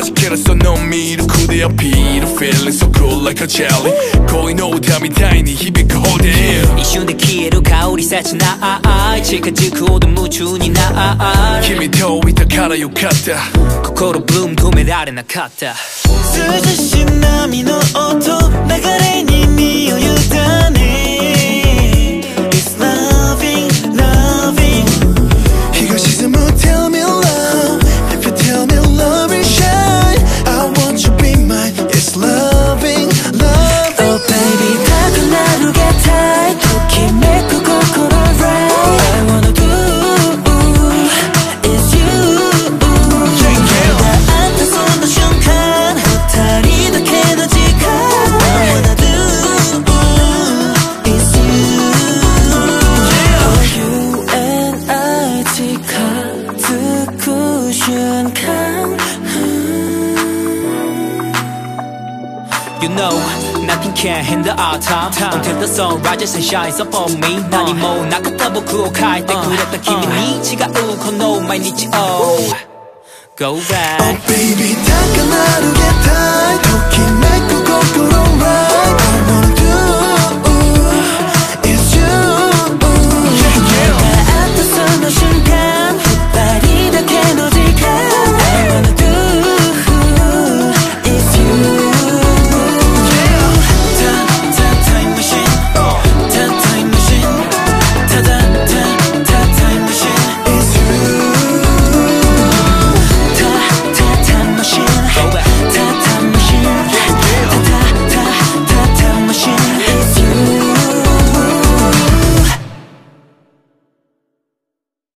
けらそのミルクでアピール Feeling so cool like a jelly 恋の歌みたいに響くホテル一瞬で消える香り切ない近づくほど夢中になる君といたからよかった心ブルーム止められなかった涼しい波の音流れに身を委ね It's loving, loving 日が沈む Tell me love If you tell me love is shine I want you be mine It's loving, loving Oh baby 高鳴るゲタイときめく心 Right I wanna do is you あんたその瞬間二人だけの時間 I wanna do is you You and I 近づく瞬間 You know, nothing can hinder our time Until the sun rises and shines upon me 何もなかった僕を変えてくれた君に違うこの毎日を Go back Oh baby 高鳴るゲタイときめく